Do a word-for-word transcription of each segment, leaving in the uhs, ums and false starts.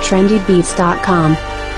trendy beats dot com.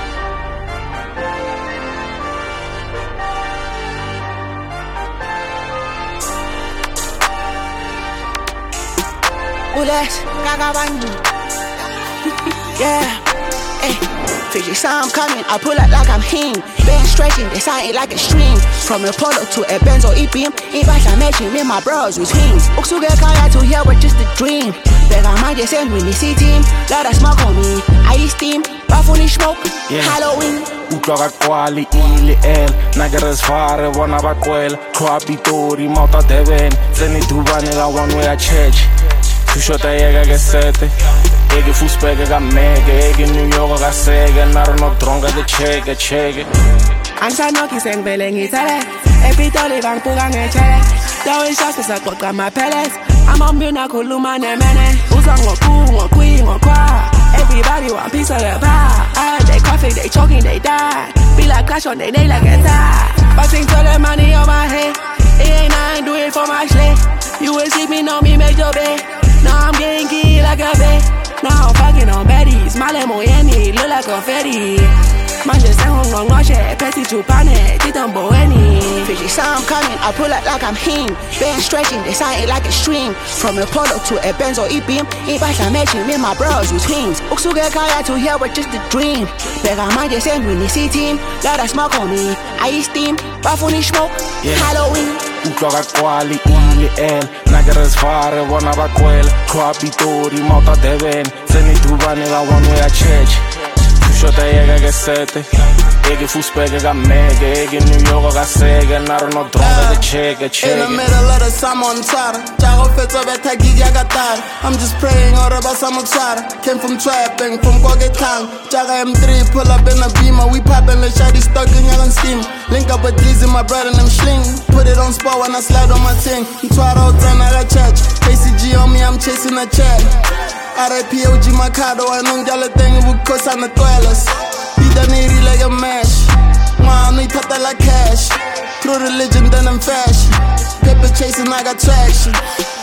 Yeah, hey, Fiji saw I'm coming, I pull up like I'm him. Been stretching, they sign it like a stream. From a Polo to a Benz or E-Beam. In fact, I'm matching me, my bros with twins. Uksuge kaya to here with just a dream. Beg I might just end when they see team. Lot of smoke on me, I steam. Bafuni smoke, yeah. Halloween. Utlwa kwali ile el Nagres fare wana bakwela Kwa pitori mauta deben Zeni dubane la one way a church Tushota yega ke sete Ege fuspege ka mege Ege New York ka sege Naro no dronga de chege chege Ansano kisen vele ngitele Epitoli bang puga ngechele Dawi shasta sa koka my pellets Ama mbina kuluma nemene Uza ngoku ngokwi ngokwa Everybody want piece of the pie. Ah, they coughing, they choking, they die. Be like clash on they nail like a tie. Busting to the money on my head. It ain't nothing, do it for my shit. You will see me, know me, make your bed. Now I'm getting key like a bed. Now I'm fucking on baddies. My lemo yanny, look like confetti. Man just sang hong long watch it. Petty to panic, they don't bow any. Fishy saw I'm coming, I pull up like I'm him. Been stretching, they sign it like a stream. From a Polo to a Benz or E-Beam. In fact, I'm matching me, my bros with twins. Uksuge kaya to here with just a dream. Beg I might just end when they see team. Lot of smoke on me, I steam. Bafuni smoke, yeah. Halloween. Utlwa kwali ile el Nagres fare wana bakwela Kwa pitori mauta deben Zeni dubane la one way a church Tushota yega ke sete Ege fuspege ka mege Ege New York ka sege Naro no dronga de chege chege In the middle of the summer on Tara Jago fetso beta gigi agatara I'm just praying or about some Tara Came from trapping, from Goge Town Jaga M three, pull up in a beamer We poppin' the shawty stuck in young steam Link up with Dizzy, my brother and them sling Put it on spot when I slide on my ting Try out time, I got church A C G on me, I'm chasing a check R I P O G Macado, I know y'all a thing with cuss on the toilets Beat that nitty like a mash Mom, we put that like cash Through religion, then I'm fashion Paper chasing, I got traction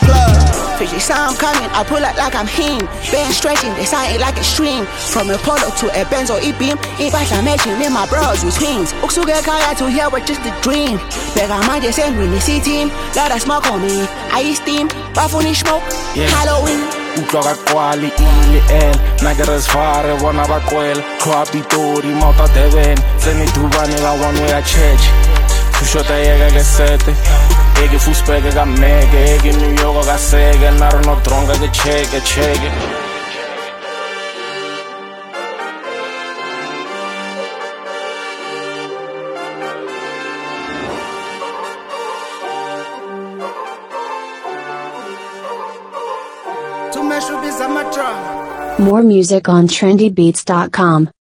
Plug Fishy saw I'm coming, I pull up like I'm him. Been stretching, they sign it like a stream. From a Polo to a Benz or E-Beam. In fact, I'm matching me, my bros with twins. Uksuge kaya to here with just a dream. Beg I might just end when they see team. Lot of smoke on me, I steam. Bafuni smoke, yeah. Halloween. Utlwa kwali ile el Nagres fare wana bakwela Kwa pitori mauta deben Zeni dubane la one way a church Tushota yega ke sete Ege fuspege ka mege Ege New York ka sege Naro no dronga ke chege chege More music on trendy beats dot com.